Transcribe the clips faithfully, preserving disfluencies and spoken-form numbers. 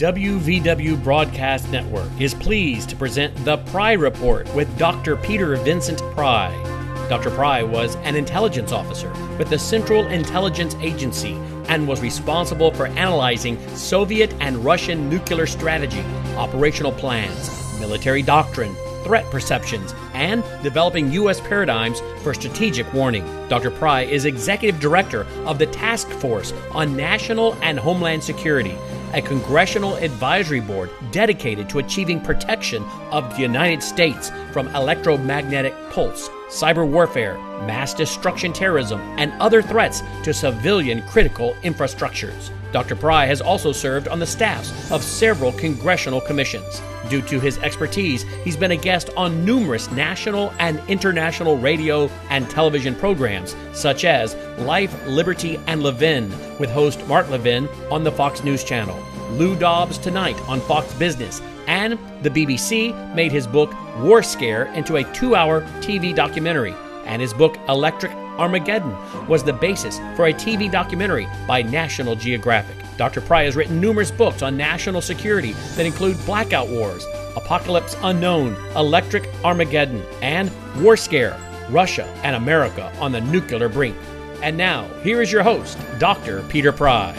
W V W Broadcast Network is pleased to present The Pry Report with Doctor Peter Vincent Pry. Doctor Pry was an intelligence officer with the Central Intelligence Agency and was responsible for analyzing Soviet and Russian nuclear strategy, operational plans, military doctrine, threat perceptions, and developing U S paradigms for strategic warning. Doctor Pry is Executive Director of the Task Force on National and Homeland Security, a congressional advisory board dedicated to achieving protection of the United States from electromagnetic pulse, cyber warfare, mass destruction terrorism, and other threats to civilian critical infrastructures. Doctor Pry has also served on the staffs of several congressional commissions. Due to his expertise, he's been a guest on numerous national and international radio and television programs, such as Life, Liberty, and Levin, with host Mark Levin on the Fox News Channel, Lou Dobbs Tonight on Fox Business, and the B B C made his book War Scare into a two-hour T V documentary, and his book Electric Armageddon was the basis for a T V documentary by National Geographic. Doctor Pry has written numerous books on national security that include Blackout Wars, Apocalypse Unknown, Electric Armageddon, and War Scare, Russia and America on the Nuclear Brink. And now, here is your host, Doctor Peter Pry.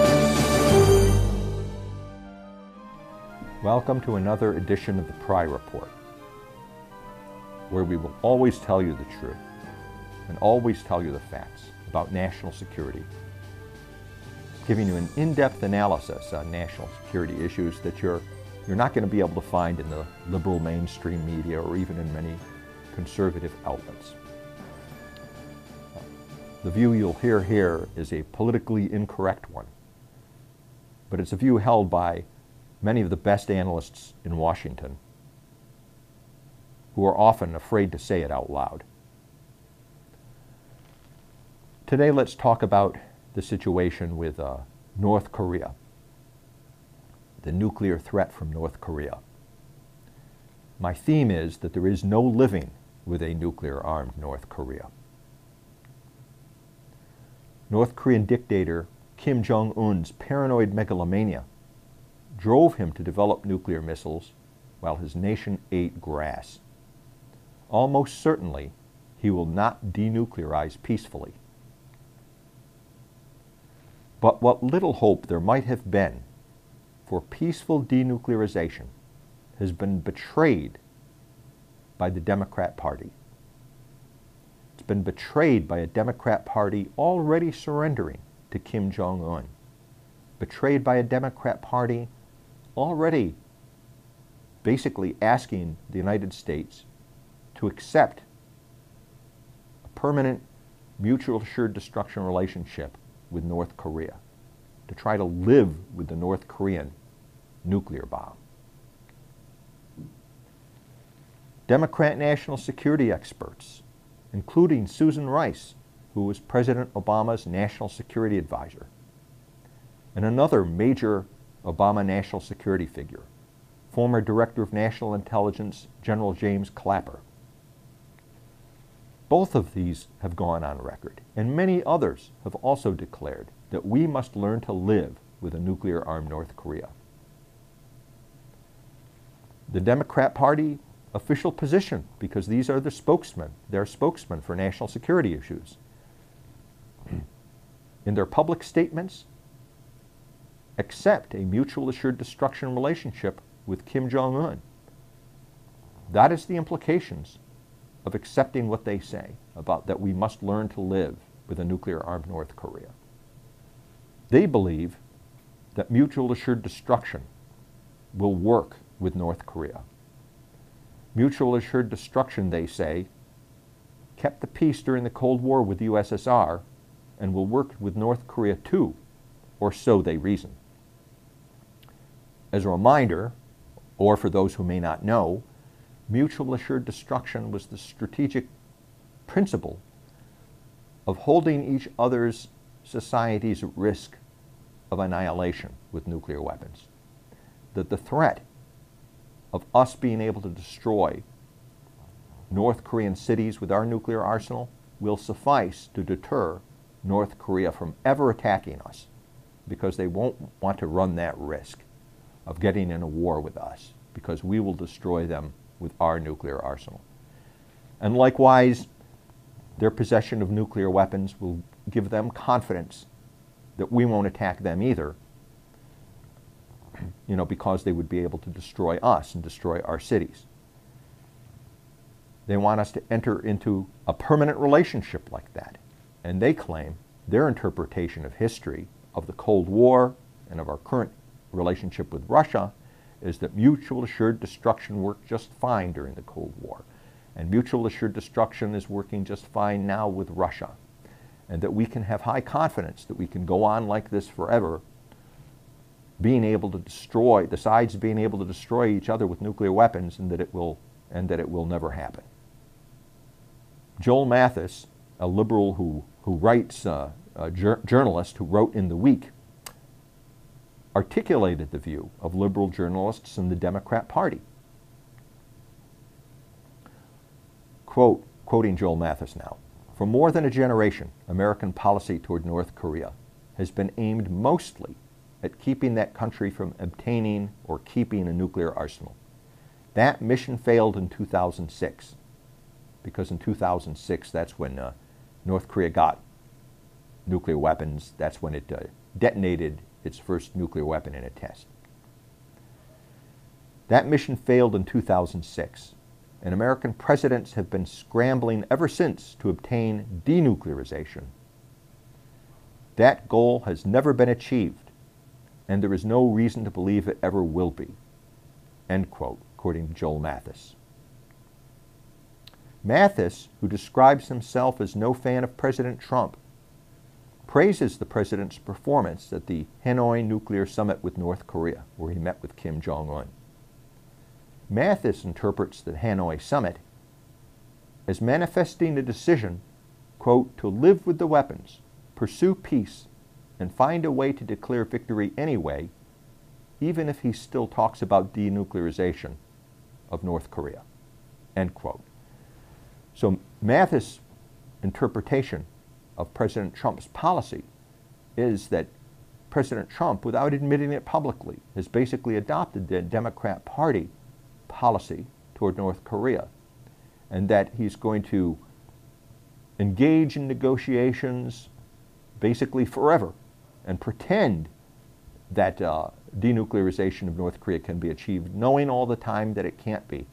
Welcome to another edition of the Pry Report, where we will always tell you the truth and always tell you the facts about national security, giving you an in-depth analysis on national security issues that you're, you're not going to be able to find in the liberal mainstream media or even in many conservative outlets. The view you'll hear here is a politically incorrect one, but it's a view held by many of the best analysts in Washington who are often afraid to say it out loud. Today, let's talk about the situation with uh, North Korea, the nuclear threat from North Korea. My theme is that there is no living with a nuclear-armed North Korea. North Korean dictator Kim Jong-un's paranoid megalomania drove him to develop nuclear missiles while his nation ate grass. Almost certainly, he will not denuclearize peacefully. But what little hope there might have been for peaceful denuclearization has been betrayed by the Democrat Party. It's been betrayed by a Democrat Party already surrendering to Kim Jong-un. Betrayed by a Democrat Party already basically asking the United States to accept a permanent mutual assured destruction relationship with North Korea, to try to live with the North Korean nuclear bomb. Democrat national security experts, including Susan Rice, who was President Obama's national security advisor, and another major Obama national security figure, former Director of National Intelligence General James Clapper. Both of these have gone on record, and many others have also declared that we must learn to live with a nuclear-armed North Korea. The Democrat Party official position, because these are the spokesmen, they're spokesmen for national security issues. In their public statements, accept a mutual assured destruction relationship with Kim Jong-un. That is the implications of accepting what they say about that we must learn to live with a nuclear-armed North Korea. They believe that mutual assured destruction will work with North Korea. Mutual assured destruction, they say, kept the peace during the Cold War with the U S S R and will work with North Korea too, or so they reason. As a reminder, or for those who may not know, mutual assured destruction was the strategic principle of holding each other's societies at risk of annihilation with nuclear weapons. That the threat of us being able to destroy North Korean cities with our nuclear arsenal will suffice to deter North Korea from ever attacking us, because they won't want to run that risk. of getting in a war with us, because we will destroy them with our nuclear arsenal. And likewise, their possession of nuclear weapons will give them confidence that we won't attack them either, you know, because they would be able to destroy us and destroy our cities. They want us to enter into a permanent relationship like that. And they claim their interpretation of history, of the Cold War, and of our current relationship with Russia is that mutual assured destruction worked just fine during the Cold War. And mutual assured destruction is working just fine now with Russia. And that we can have high confidence that we can go on like this forever, being able to destroy, the sides being able to destroy each other with nuclear weapons, and that it will, and that it will never happen. Joel Mathis, a liberal who, who writes, uh, a jur journalist who wrote in The Week, articulated the view of liberal journalists in the Democrat Party. Quote, quoting Joel Mathis now, "For more than a generation, American policy toward North Korea has been aimed mostly at keeping that country from obtaining or keeping a nuclear arsenal. That mission failed in two thousand six, because in two thousand six, that's when uh, North Korea got nuclear weapons. That's when it uh, detonated its first nuclear weapon in a test. That mission failed in two thousand six, and American presidents have been scrambling ever since to obtain denuclearization. That goal has never been achieved, and there is no reason to believe it ever will be." End quote, according to Joel Mathis. Mathis, who describes himself as no fan of President Trump, praises the president's performance at the Hanoi Nuclear Summit with North Korea, where he met with Kim Jong-un. Mathis interprets the Hanoi Summit as manifesting a decision, quote, to live with the weapons, pursue peace, and find a way to declare victory anyway, even if he still talks about denuclearization of North Korea, end quote. So Mathis' interpretation of President Trump's policy is that President Trump, without admitting it publicly, has basically adopted the Democrat Party policy toward North Korea, and that he's going to engage in negotiations basically forever and pretend that uh, denuclearization of North Korea can be achieved, knowing all the time that it can't be,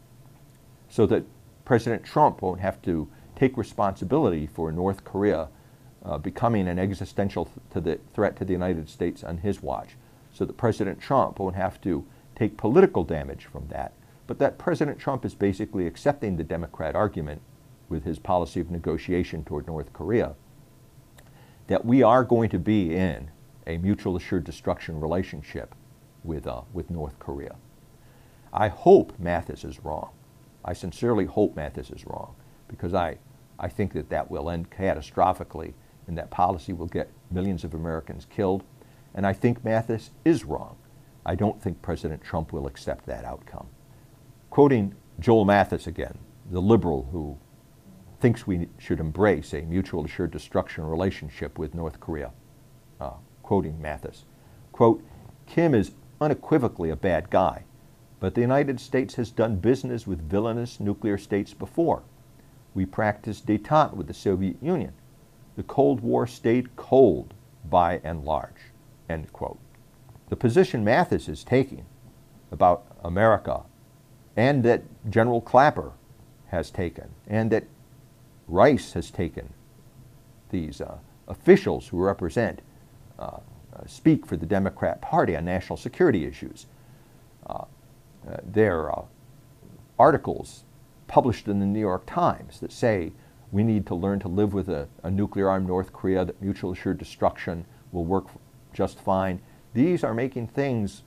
so that President Trump won't have to take responsibility for North Korea uh, becoming an existential th to the threat to the United States on his watch, so that President Trump won't have to take political damage from that, but that President Trump is basically accepting the Democrat argument with his policy of negotiation toward North Korea, that we are going to be in a mutual assured destruction relationship with, uh, with North Korea. I hope Mathis is wrong. I sincerely hope Mathis is wrong, because I, I think that that will end catastrophically, and that policy will get millions of Americans killed. And I think Mathis is wrong. I don't think President Trump will accept that outcome. Quoting Joel Mathis again, the liberal who thinks we should embrace a mutual assured destruction relationship with North Korea, uh, quoting Mathis, quote, "Kim is unequivocally a bad guy, but the United States has done business with villainous nuclear states before. We practiced détente with the Soviet Union. The Cold War stayed cold by and large," end quote. The position Mathis is taking about America, and that General Clapper has taken, and that Rice has taken, these uh, officials who represent, uh, uh, speak for the Democrat Party on national security issues. Uh, uh, their uh, articles published in the New York Times that say we need to learn to live with a, a nuclear-armed North Korea, that mutual assured destruction will work just fine. These are making things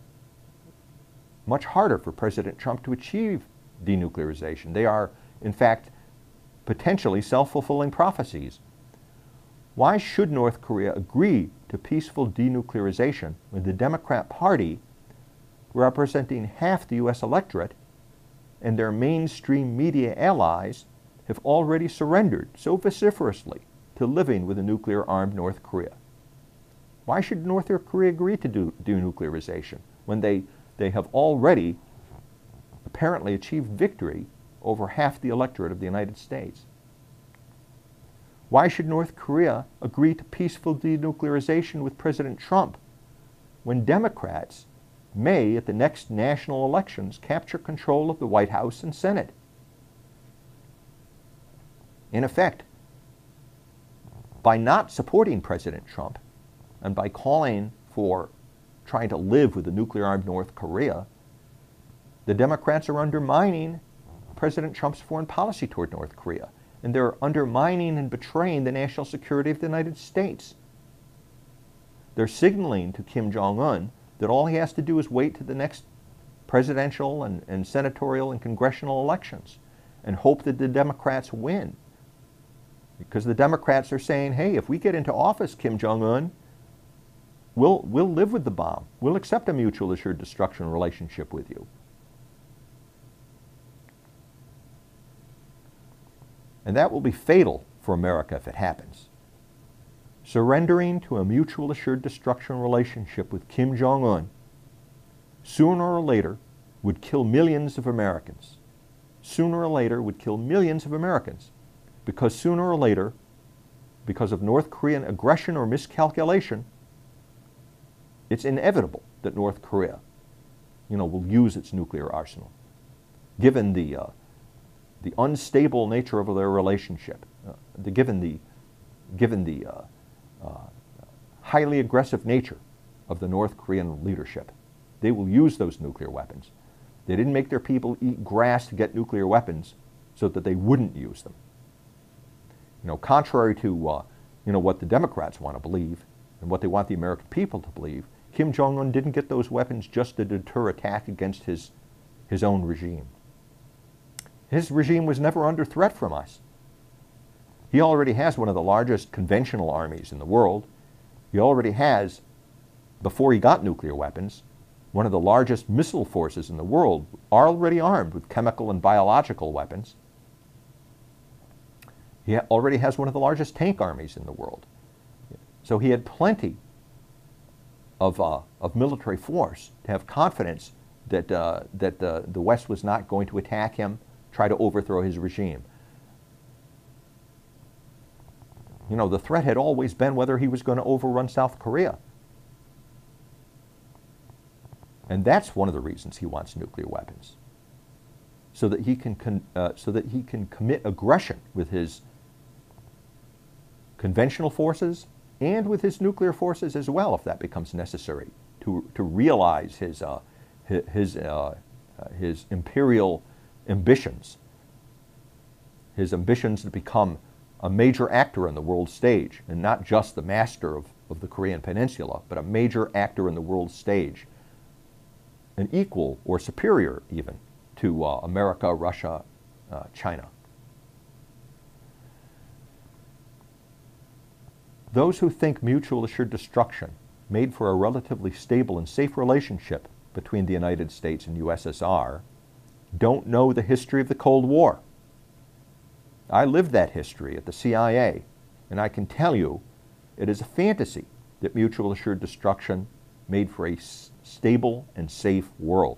much harder for President Trump to achieve denuclearization. They are, in fact, potentially self-fulfilling prophecies. Why should North Korea agree to peaceful denuclearization when the Democrat Party, representing half the U S electorate, and their mainstream media allies have already surrendered so vociferously to living with a nuclear-armed North Korea? Why should North Korea agree to do denuclearization when they, they have already apparently achieved victory over half the electorate of the United States? Why should North Korea agree to peaceful denuclearization with President Trump when Democrats may, at the next national elections, capture control of the White House and Senate? In effect, by not supporting President Trump and by calling for trying to live with a nuclear-armed North Korea, the Democrats are undermining President Trump's foreign policy toward North Korea, and they're undermining and betraying the national security of the United States. They're signaling to Kim Jong-un that all he has to do is wait to the next presidential and, and senatorial and congressional elections and hope that the Democrats win. Because the Democrats are saying, hey, if we get into office, Kim Jong-un, we'll, we'll live with the bomb. We'll accept a mutual assured destruction relationship with you. And that will be fatal for America if it happens. Surrendering to a mutual assured destruction relationship with Kim Jong-un sooner or later would kill millions of Americans. Sooner or later would kill millions of Americans. Because sooner or later, because of North Korean aggression or miscalculation, it's inevitable that North Korea, you know, will use its nuclear arsenal, given the uh, the unstable nature of their relationship, uh, the, given the given the uh, uh, highly aggressive nature of the North Korean leadership. They will use those nuclear weapons. They didn't make their people eat grass to get nuclear weapons so that they wouldn't use them. You know, contrary to uh, you know, what the Democrats want to believe and what they want the American people to believe, Kim Jong-un didn't get those weapons just to deter attack against his, his own regime. His regime was never under threat from us. He already has one of the largest conventional armies in the world. He already has, before he got nuclear weapons, one of the largest missile forces in the world, already armed with chemical and biological weapons. He already has one of the largest tank armies in the world. So he had plenty of, uh, of military force to have confidence that, uh, that the, the West was not going to attack him, try to overthrow his regime. You know, the threat had always been whether he was going to overrun South Korea. And that's one of the reasons he wants nuclear weapons. So that he can, con uh, so that he can commit aggression with his conventional forces and with his nuclear forces as well, if that becomes necessary, to, to realize his, uh, his, his, uh, his imperial ambitions, his ambitions to become a major actor on the world stage, and not just the master of, of the Korean Peninsula, but a major actor in the world stage, an equal or superior even to uh, America, Russia, uh, China. Those who think mutual assured destruction made for a relatively stable and safe relationship between the United States and U S S R don't know the history of the Cold War. I lived that history at the C I A, and I can tell you it is a fantasy that mutual assured destruction made for a stable and safe world.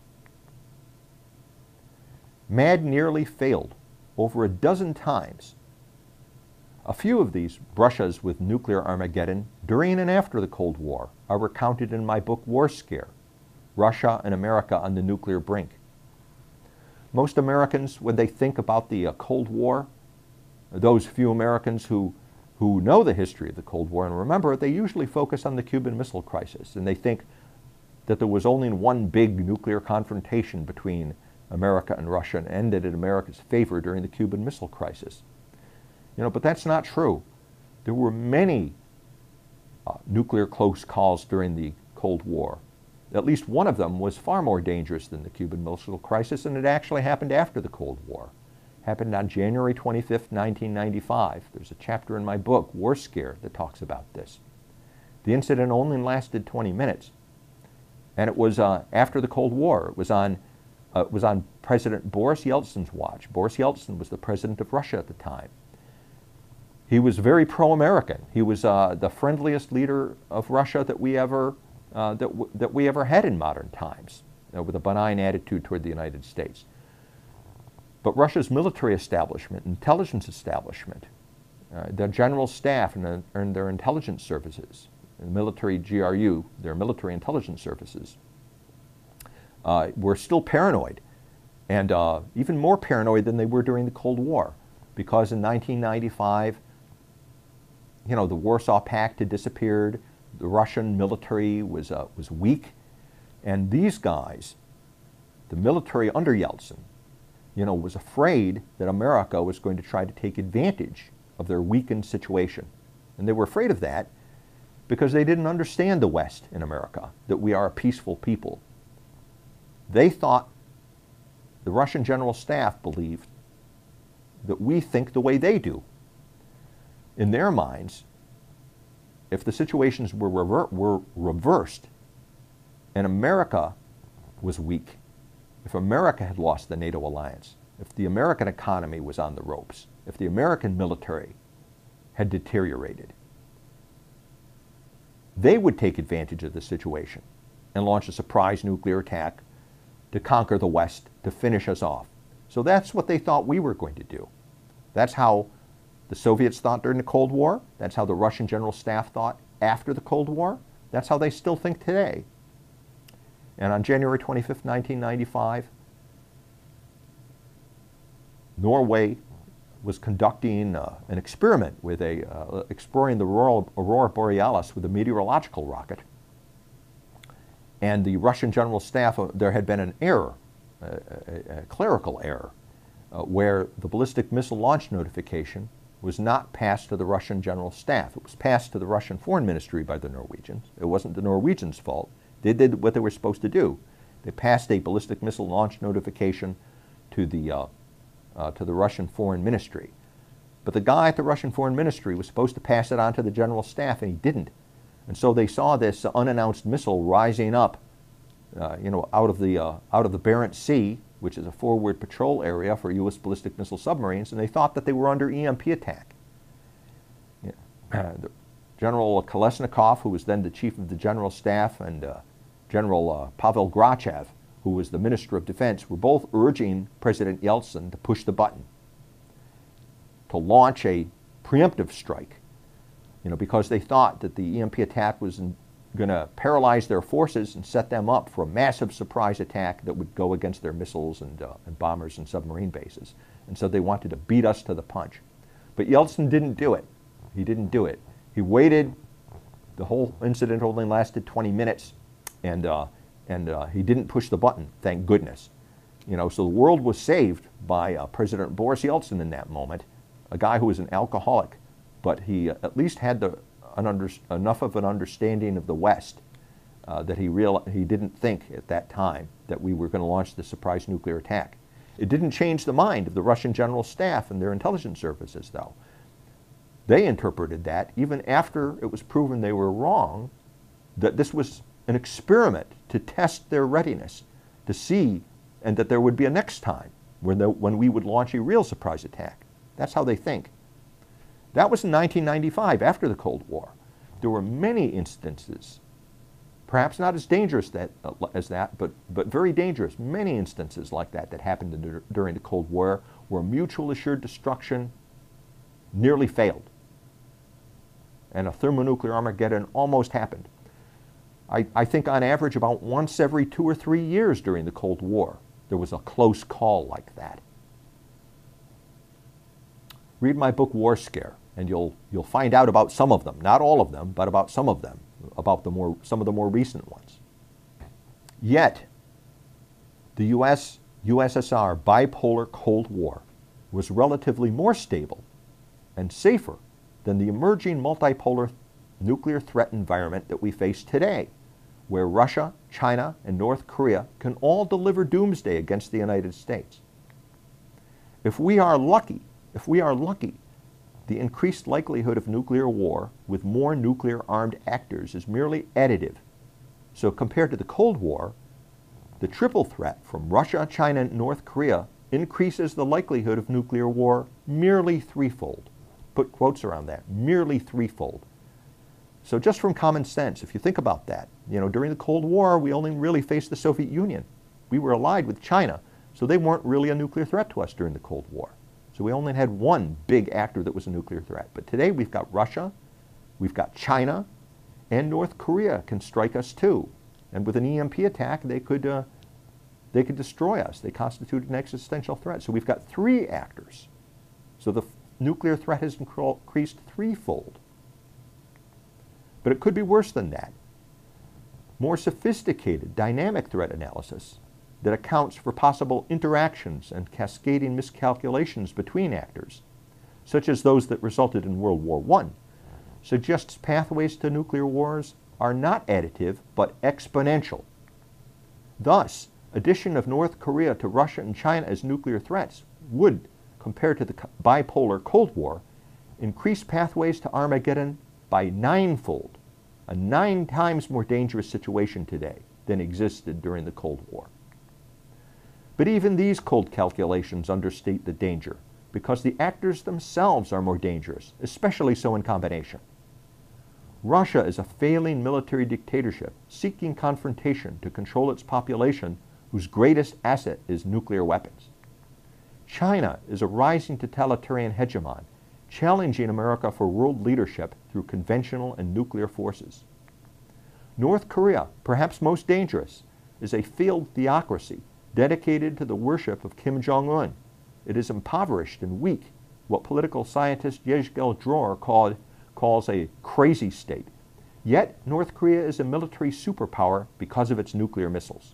MAD nearly failed over a dozen times. A few of these brushes with nuclear Armageddon during and after the Cold War are recounted in my book War Scare, Russia and America on the Nuclear Brink. Most Americans, when they think about the uh, Cold War, those few Americans who, who know the history of the Cold War and remember it, they usually focus on the Cuban Missile Crisis, and they think that there was only one big nuclear confrontation between America and Russia and ended in America's favor during the Cuban Missile Crisis. You know, but that's not true. There were many uh, nuclear close calls during the Cold War. At least one of them was far more dangerous than the Cuban Missile Crisis, and it actually happened after the Cold War. It happened on January twenty-fifth, nineteen ninety-five. There's a chapter in my book, War Scare, that talks about this. The incident only lasted twenty minutes, and it was uh, after the Cold War. It was on, uh, it was on President Boris Yeltsin's watch. Boris Yeltsin was the president of Russia at the time. He was very pro-American. He was uh, the friendliest leader of Russia that we ever uh, that w that we ever had in modern times, uh, with a benign attitude toward the United States. But Russia's military establishment, intelligence establishment, uh, their general staff and, the, and their intelligence services, the military G R U, their military intelligence services, uh, were still paranoid, and uh, even more paranoid than they were during the Cold War, because in nineteen ninety-five, you know, the Warsaw Pact had disappeared, the Russian military was, uh, was weak, and these guys, the military under Yeltsin, you know, was afraid that America was going to try to take advantage of their weakened situation. And they were afraid of that because they didn't understand the West in America, that we are a peaceful people. They thought, the Russian General Staff believed, that we think the way they do. In their minds, if the situations were, rever were reversed and America was weak, if America had lost the NATO alliance, if the American economy was on the ropes, if the American military had deteriorated, they would take advantage of the situation and launch a surprise nuclear attack to conquer the West, to finish us off. So that's what they thought we were going to do. That's how the Soviets thought during the Cold War. That's how the Russian General Staff thought after the Cold War. That's how they still think today. And on January twenty-fifth, nineteen ninety-five, Norway was conducting uh, an experiment with a, uh, exploring the Aurora, Aurora Borealis with a meteorological rocket. And the Russian General Staff, uh, there had been an error, a, a, a clerical error, uh, where the ballistic missile launch notification was not passed to the Russian General Staff. It was passed to the Russian Foreign Ministry by the Norwegians. It wasn't the Norwegians' fault. They did what they were supposed to do. They passed a ballistic missile launch notification to the, uh, uh, to the Russian Foreign Ministry. But the guy at the Russian Foreign Ministry was supposed to pass it on to the General Staff, and he didn't. And so they saw this uh, unannounced missile rising up, uh, you know, out of the uh, out of the Barents Sea, which is a forward patrol area for U S ballistic missile submarines, and they thought that they were under E M P attack. Yeah. Uh, the General Kolesnikov, who was then the chief of the General Staff, and uh, General uh, Pavel Grachev, who was the Minister of Defense, were both urging President Yeltsin to push the button, to launch a preemptive strike, you know, because they thought that the E M P attack was going to paralyze their forces and set them up for a massive surprise attack that would go against their missiles and, uh, and bombers and submarine bases. And so they wanted to beat us to the punch. But Yeltsin didn't do it. He didn't do it. He waited. The whole incident only lasted twenty minutes, and, uh, and uh, he didn't push the button, thank goodness. You know, so the world was saved by uh, President Boris Yeltsin in that moment, a guy who was an alcoholic, but he uh, at least had the, an under, enough of an understanding of the West uh, that he, real, he didn't think at that time that we were going to launch the surprise nuclear attack. It didn't change the mind of the Russian General Staff and their intelligence services, though. They interpreted that, even after it was proven they were wrong, that this was an experiment to test their readiness, to see, and that there would be a next time when, the, when we would launch a real surprise attack. That's how they think. That was in nineteen ninety-five, after the Cold War. There were many instances, perhaps not as dangerous that, uh, as that, but, but very dangerous, many instances like that that happened in, during the Cold War, where mutual assured destruction nearly failed. And a thermonuclear Armageddon almost happened. I, I think on average about once every two or three years during the Cold War, there was a close call like that. Read my book, War Scare, and you'll, you'll find out about some of them. Not all of them, but about some of them, about the more, some of the more recent ones. Yet, the U S U S S R bipolar Cold War was relatively more stable and safer than the emerging multipolar nuclear threat environment that we face today, where Russia, China, and North Korea can all deliver doomsday against the United States. If we are lucky, if we are lucky, the increased likelihood of nuclear war with more nuclear-armed actors is merely additive. So compared to the Cold War, the triple threat from Russia, China, and North Korea increases the likelihood of nuclear war merely threefold. put quotes around that, merely threefold. So just from common sense, if you think about that, you know, during the Cold War, we only really faced the Soviet Union. We were allied with China, so they weren't really a nuclear threat to us during the Cold War. So we only had one big actor that was a nuclear threat. But today we've got Russia, we've got China, and North Korea can strike us too. And with an E M P attack, they could, uh, they could destroy us. They constitute an existential threat. So we've got three actors. So the nuclear threat has increased threefold. But it could be worse than that. More sophisticated dynamic threat analysis that accounts for possible interactions and cascading miscalculations between actors, such as those that resulted in World War One, suggests pathways to nuclear wars are not additive but exponential. Thus, addition of North Korea to Russia and China as nuclear threats would, compared to the bipolar Cold War, increase pathways to Armageddon by ninefold, a nine times more dangerous situation today than existed during the Cold War. But even these cold calculations understate the danger, because the actors themselves are more dangerous, especially so in combination. Russia is a failing military dictatorship seeking confrontation to control its population, whose greatest asset is nuclear weapons. China is a rising totalitarian hegemon, challenging America for world leadership through conventional and nuclear forces. North Korea, perhaps most dangerous, is a failed theocracy dedicated to the worship of Kim Jong-un. It is impoverished and weak, what political scientist Yezgel Dror called, calls a crazy state. Yet, North Korea is a military superpower because of its nuclear missiles.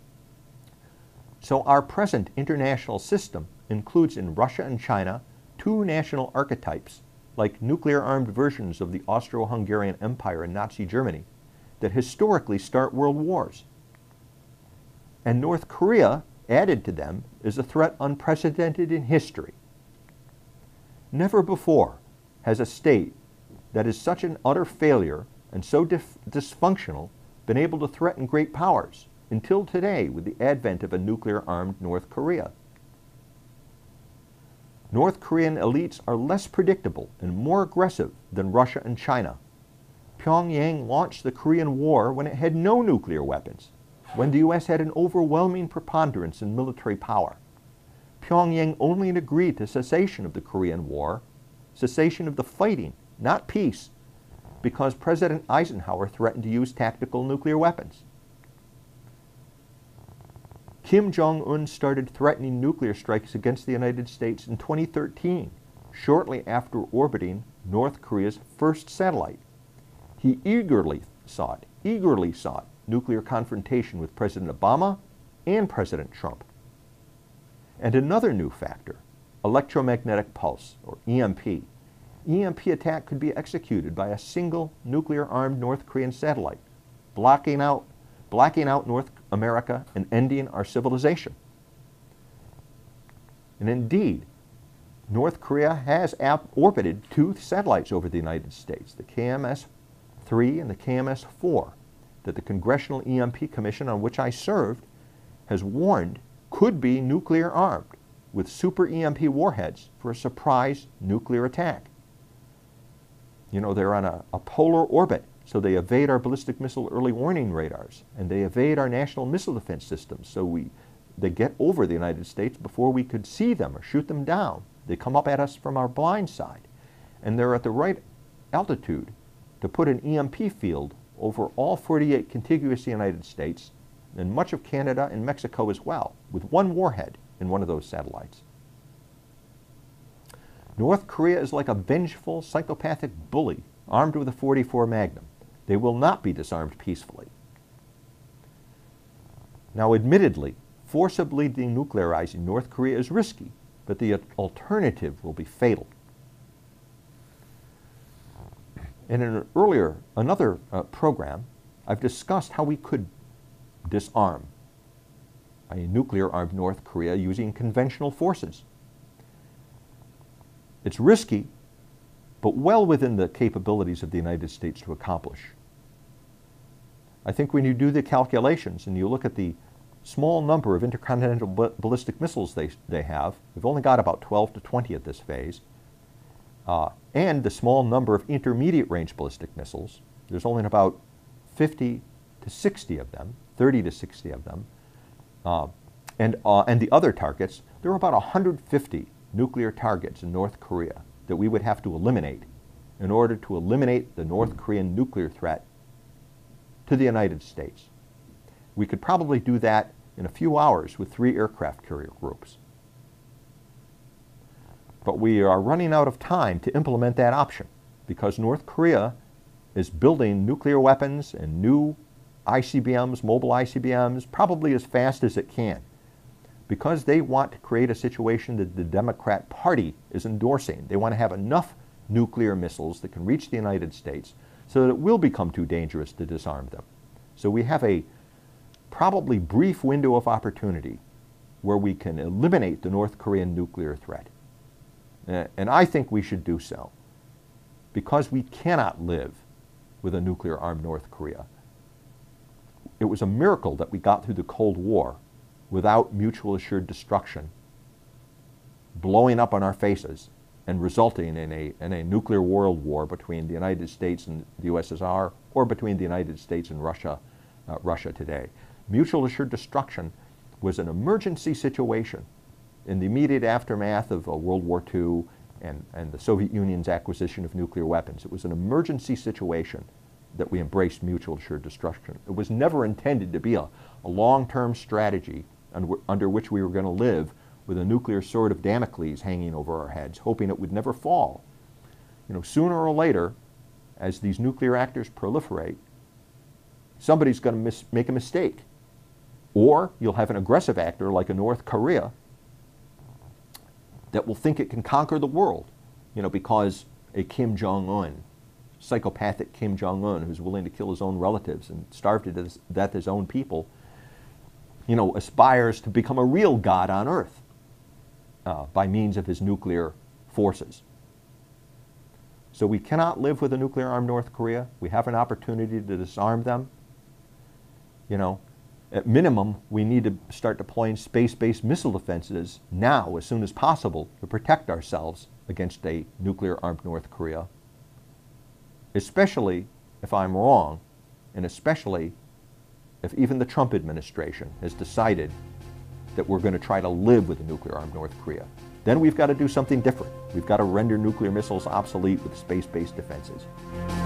So our present international system includes in Russia and China two national archetypes, like nuclear-armed versions of the Austro-Hungarian Empire and Nazi Germany, that historically start world wars. And North Korea, added to them, is a threat unprecedented in history. Never before has a state that is such an utter failure and so dif- dysfunctional been able to threaten great powers, until today with the advent of a nuclear-armed North Korea. North Korean elites are less predictable and more aggressive than Russia and China. Pyongyang launched the Korean War when it had no nuclear weapons, when the U S had an overwhelming preponderance in military power. Pyongyang only agreed to cessation of the Korean War, cessation of the fighting, not peace, because President Eisenhower threatened to use tactical nuclear weapons. Kim Jong-un started threatening nuclear strikes against the United States in twenty thirteen, shortly after orbiting North Korea's first satellite. He eagerly sought, eagerly sought nuclear confrontation with President Obama and President Trump. And another new factor, electromagnetic pulse, or E M P. E M P attack could be executed by a single nuclear-armed North Korean satellite, blocking out, blacking out North America and ending our civilization. And indeed, North Korea has orbited two satellites over the United States, the K M S three and the K M S four, that the Congressional E M P Commission, on which I served, has warned could be nuclear armed with super E M P warheads for a surprise nuclear attack. You know, they're on a, a polar orbit, so they evade our ballistic missile early warning radars, and they evade our national missile defense systems, so we, they get over the United States before we could see them or shoot them down. They come up at us from our blind side, and they're at the right altitude to put an E M P field over all forty-eight contiguous United States and much of Canada and Mexico as well, with one warhead in one of those satellites. North Korea is like a vengeful, psychopathic bully armed with a forty-four Magnum. They will not be disarmed peacefully. Now, admittedly, forcibly denuclearizing North Korea is risky, but the alternative will be fatal. In an earlier, another uh, program, I've discussed how we could disarm a nuclear-armed North Korea using conventional forces. It's risky, but well within the capabilities of the United States to accomplish. I think when you do the calculations and you look at the small number of intercontinental ballistic missiles they, they have, we've only got about twelve to twenty at this phase, uh, and the small number of intermediate range ballistic missiles. There's only about fifty to sixty of them, thirty to sixty of them. Uh, and, uh, and the other targets, there are about one hundred fifty nuclear targets in North Korea that we would have to eliminate in order to eliminate the North Korean nuclear threat to the United States. We could probably do that in a few hours with three aircraft carrier groups. But we are running out of time to implement that option because North Korea is building nuclear weapons and new I C B Ms, mobile I C B Ms, probably as fast as it can, because they want to create a situation that the Democrat Party is endorsing. They want to have enough nuclear missiles that can reach the United States so that it will become too dangerous to disarm them. So we have a probably brief window of opportunity where we can eliminate the North Korean nuclear threat. Uh, and I think we should do so because we cannot live with a nuclear-armed North Korea. It was a miracle that we got through the Cold War without mutual assured destruction blowing up on our faces and resulting in a, in a nuclear world war between the United States and the U S S R or between the United States and Russia, uh, Russia today. Mutual assured destruction was an emergency situation in the immediate aftermath of uh, World War Two and, and the Soviet Union's acquisition of nuclear weapons. It was an emergency situation that we embraced mutual assured destruction. It was never intended to be a, a long-term strategy under, under which we were going to live with a nuclear sword of Damocles hanging over our heads, hoping it would never fall. You know, sooner or later, as these nuclear actors proliferate, somebody's going to make a mistake. Or you'll have an aggressive actor like a North Korea that will think it can conquer the world, you know, because a Kim Jong-un, psychopathic Kim Jong-un, who's willing to kill his own relatives and starve to death his own people, you know, aspires to become a real god on earth uh, by means of his nuclear forces. So we cannot live with a nuclear-armed North Korea. We have an opportunity to disarm them. You know, at minimum, we need to start deploying space-based missile defenses now, as soon as possible, to protect ourselves against a nuclear-armed North Korea. Especially if I'm wrong, and especially if even the Trump administration has decided that we're going to try to live with a nuclear-armed North Korea. Then we've got to do something different. We've got to render nuclear missiles obsolete with space-based defenses.